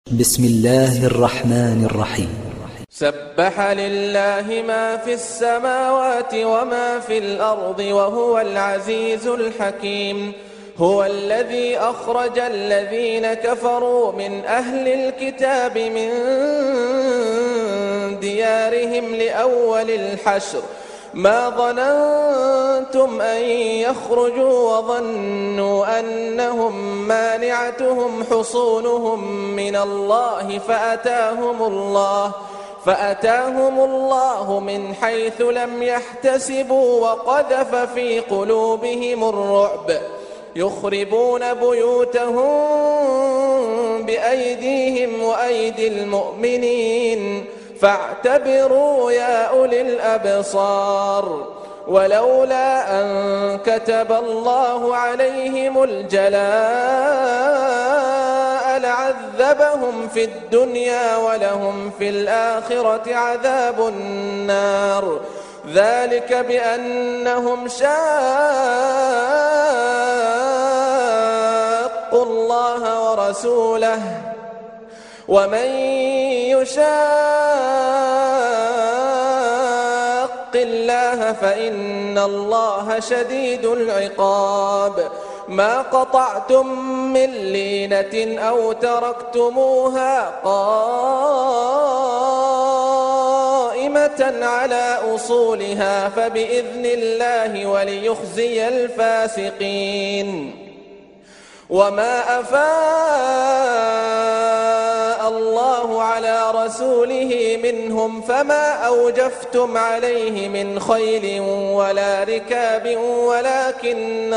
بسم الله الرحمن الرحيم. سبح لله ما في السماوات وما في الأرض وهو العزيز الحكيم. هو الذي أخرج الذين كفروا من أهل الكتاب من ديارهم لأول الحشر ما ظننتم أن يخرجوا وظنوا أنهم مانعتهم حصونهم من الله فأتاهم الله من حيث لم يحتسبوا وقذف في قلوبهم الرعب يخربون بيوتهم بأيديهم وأيدي المؤمنين فاعتبروا يا أولي الأبصار. ولولا أن كتب الله عليهم الجلاء لعذبهم في الدنيا ولهم في الآخرة عذاب النار. ذلك بأنهم شاقوا الله ورسوله ومن يشاق الله فإن الله شديد العقاب. ما قطعتم من لينة أو تركتموها قائمة على أصولها فبإذن الله وليخزي الفاسقين. وما أفاء الله على رسوله منهم فما أوجفتم عليه من خيل ولا ركاب ولكن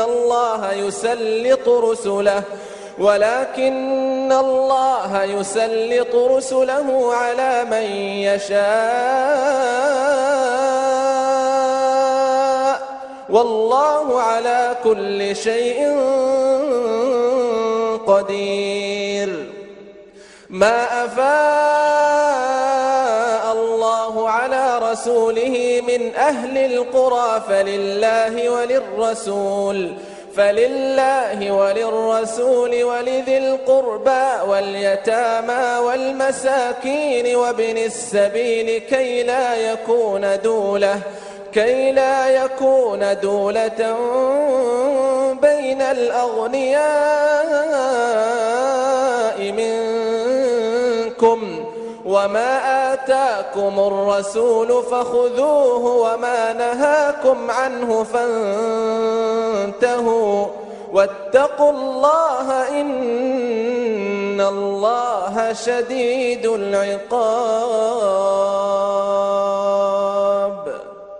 الله يسلط رسله على من يشاء والله على كل شيء قدير. ما أفاء الله على رسوله من أهل القرى فلله وللرسول ولذي القربى واليتامى والمساكين وابن السبيل كي لا يكون دولة بين الأغنياء منكم. وما آتاكم الرسول فخذوه وما نهاكم عنه فانتهوا واتقوا الله إن الله شديد العقاب.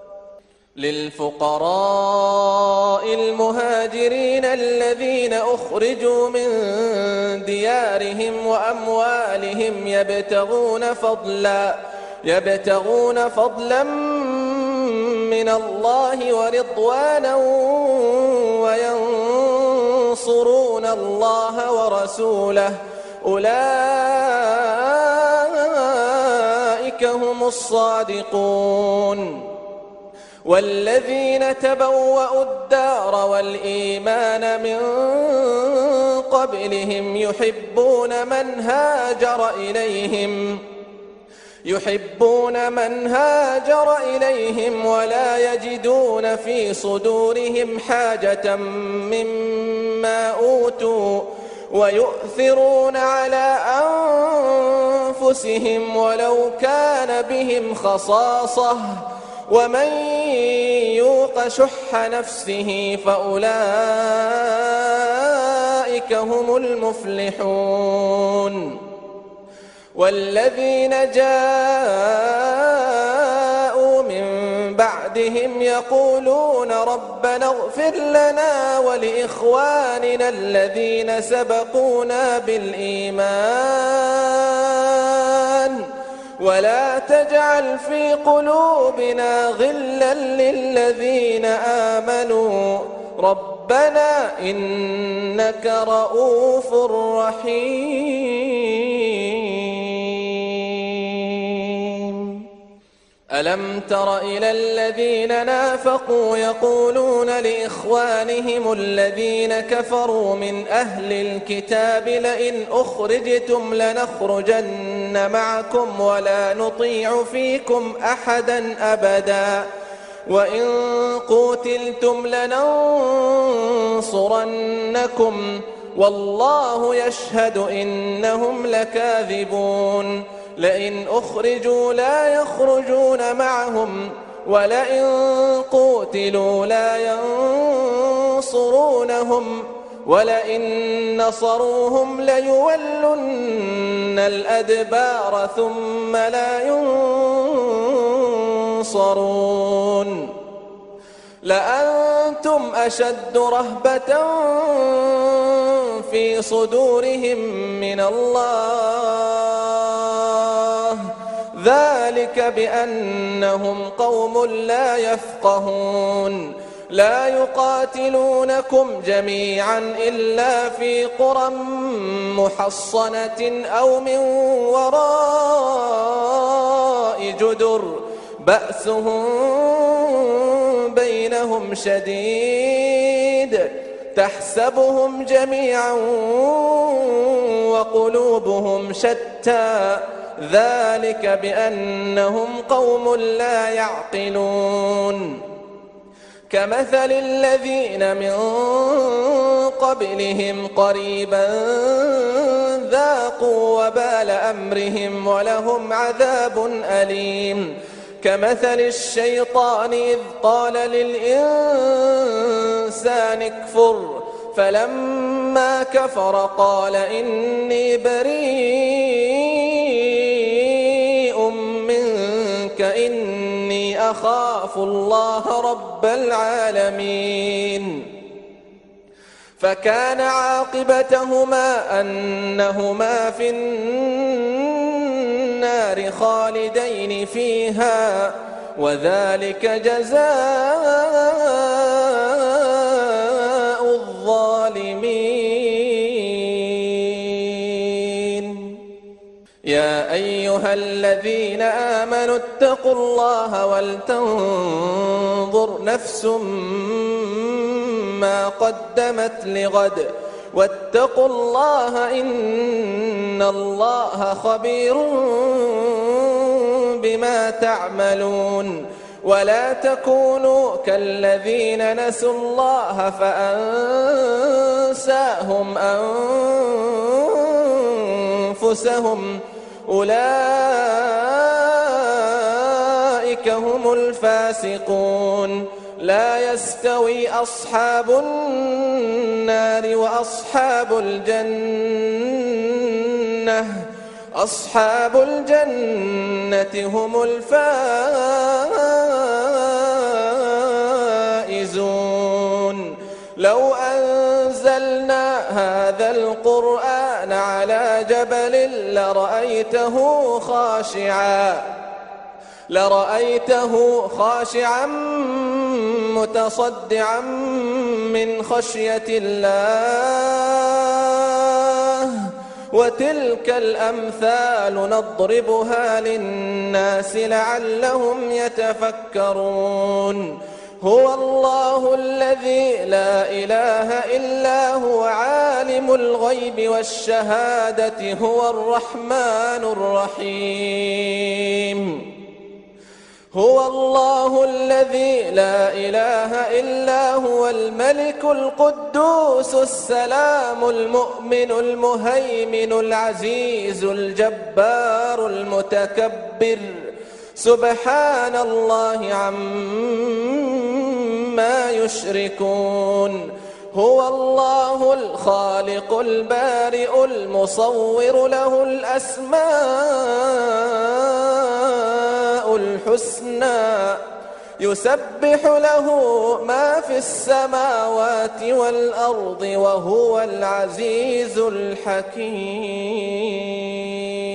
للفقراء المهاجرين الذين أخرجوا من ديارهم وأموالهم يبتغون فضلا من الله ورضوانا وينصرون الله ورسوله أولئك هم الصادقون. والذين تبوأوا الدار والإيمان من قبلهم يحبون من هاجر إليهم ولا يجدون في صدورهم حاجة مما أوتوا ويؤثرون على أنفسهم ولو كان بهم خصاصة ومن يوق شح نفسه فأولئك هم المفلحون. والذين جاءوا من بعدهم يقولون ربنا اغفر لنا ولإخواننا الذين سبقونا بالإيمان ولا تجعل في قلوبنا غلا للذين آمنوا ربنا إنك رؤوف رحيم. ألم تر إلى الذين نافقوا يقولون لإخوانهم الذين كفروا من أهل الكتاب لئن أخرجتم لنخرجن معكم ولا نطيع فيكم أحدا أبدا وإن قوتلتم لننصرنكم والله يشهد إنهم لكاذبون لئن أخرجوا لا يخرجون معهم ولئن قوتلوا لا ينصرونهم ولئن نصروهم ليولن الأدبار ثم لا ينصرون لأنتم أشد رهبة في صدورهم من الله ذلك بأنهم قوم لا يفقهون لا يقاتلونكم جميعا إلا في قرى محصنة أو من وراء جدر بأسهم بينهم شديد تحسبهم جميعا وقلوبهم شتى ذلك بأنهم قوم لا يعقلون كمثل الذين من قبلهم قريبا ذاقوا وبال أمرهم ولهم عذاب أليم كمثل الشيطان إذ قال للإنسان اكفر فلما كفر قال إني بريء منك إني أخاف الله رب العالمين فكان عاقبتهما أنهما في النار خالدين فيها وذلك جزاء الظالمين يا أيها الذين آمنوا اتقوا الله ولتنظر نفس ما قدمت لغد واتقوا الله إن الله خبير بما تعملون ولا تكونوا كالذين نسوا الله فأنساهم أنفسهم أولئك هم الفاسقون لا يستوي أصحاب النار وأصحاب الجنة أصحاب الجنة هم الفائزون لو أنزلنا هذا القرآن على جبل لرأيته خاشعا متصدعا من خشية الله وتلك الأمثال نضربها للناس لعلهم يتفكرون هو الله الذي لا إله إلا هو عالم الغيب والشهادة هو الرحمن الرحيم هو الله الذي لا إله إلا هو الملك القدوس السلام المؤمن المهيمن العزيز الجبار المتكبر سبحان الله عما يشركون هو الله الخالق البارئ المصور له الأسماء الحسنى يسبح له ما في السماوات والأرض وهو العزيز الحكيم